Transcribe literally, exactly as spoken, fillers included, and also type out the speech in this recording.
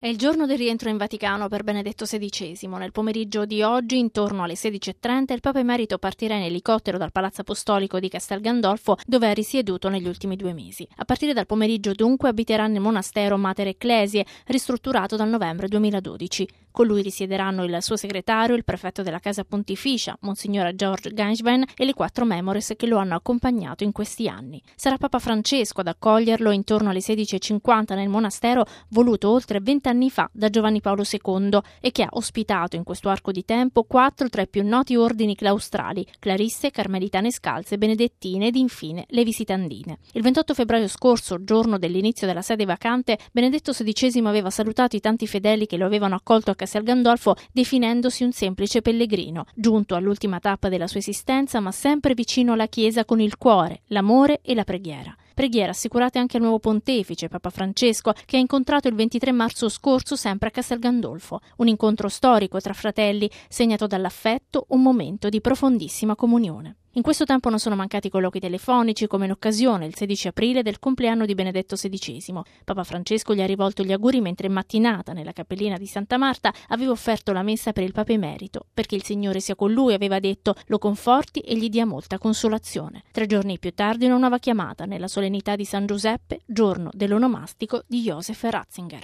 È il giorno del rientro in Vaticano per Benedetto sedicesimo. Nel pomeriggio di oggi, intorno alle sedici e trenta, il Papa Emerito partirà in elicottero dal Palazzo Apostolico di Castel Gandolfo, dove ha risieduto negli ultimi due mesi. A partire dal pomeriggio, dunque, abiterà nel monastero Mater Ecclesiae, ristrutturato dal novembre duemiladodici. Con lui risiederanno il suo segretario, il prefetto della Casa Pontificia, Monsignor George Gangevin, e le quattro memores che lo hanno accompagnato in questi anni. Sarà Papa Francesco ad accoglierlo intorno alle sedici e cinquanta nel monastero, voluto oltre vent'anni fa da Giovanni Paolo secondo e che ha ospitato in questo arco di tempo quattro tra i più noti ordini claustrali: Clarisse, Carmelitane Scalze, Benedettine ed infine le Visitandine. Il ventotto febbraio scorso, giorno dell'inizio della sede vacante, Benedetto sedicesimo aveva salutato i tanti fedeli che lo avevano accolto a Castel Gandolfo, definendosi un semplice pellegrino, giunto all'ultima tappa della sua esistenza, ma sempre vicino alla Chiesa con il cuore, l'amore e la preghiera. Preghiere assicurate anche al nuovo pontefice, Papa Francesco, che ha incontrato il ventitré marzo scorso sempre a Castel Gandolfo. Un incontro storico tra fratelli, segnato dall'affetto, un momento di profondissima comunione. In questo tempo non sono mancati colloqui telefonici, come in occasione, il sedici aprile, del compleanno di Benedetto sedicesimo. Papa Francesco gli ha rivolto gli auguri mentre in mattinata, nella cappellina di Santa Marta, aveva offerto la messa per il Papa Emerito, perché il Signore sia con lui, aveva detto, lo conforti e gli dia molta consolazione. Tre giorni più tardi una nuova chiamata nella solennità di San Giuseppe, giorno dell'onomastico di Joseph Ratzinger.